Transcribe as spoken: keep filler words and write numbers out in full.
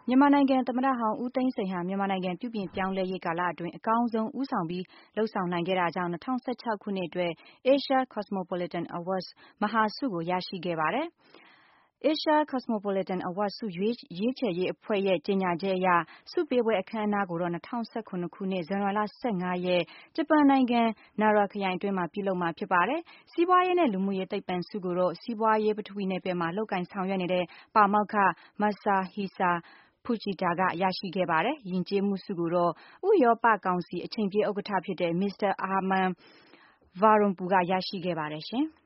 မြန်မာနိုင်ငံသမ္မတဟောင်းဦးသိန်းစိန်ဟာမြန်မာနိုင်ငံပြုပြင်ပြောင်းလဲရေးကာလအတွင်းအကောင်းဆုံးဦးဆောင်ပြီးလုပ်ဆောင်နိုင်ခဲ့တာကြောင့်၂၀၁၆ခုနှစ်အတွက် Asia Cosmopolitan Awards မဟာဆုကိုရရှိခဲ့ပါတယ်။ Asia Cosmopolitan Awards ဆုရွေးချယ်ရေးအဖွဲ့ရဲ့ကြေညာချက်အရ ဆုပေးပွဲအခမ်းအနားကိုတော့၂၀၁၇ခုနှစ် ဇန်နဝါရီလ၁၅ရက် ဂျပန်နိုင်ငံ Nara ခရိုင်အတွင်းမှာပြုလုပ်မှာဖြစ်ပါတယ်။ စီးပွားရေးနဲ့လူမှုရေးသိပ္ပံဆုကိုတော့ စီးပွားရေးပထဝီနယ်ပယ်မှာလုပ်ကိုင်ဆောင်ရွက်နေတဲ့ ပါမောက္ခ Masahisa Fujita ကရရှိခဲ့ပါတယ်။ ယဉ်ကျေးမှုဆုကိုတော့ ဥရောပကောင်စီအချိန်ပြည့်ဥက္ကဋ္ဌဖြစ်တဲ့ မစ္စတာ Herman Van Rompuy ကရရှိခဲ့ပါတယ်ရှင်။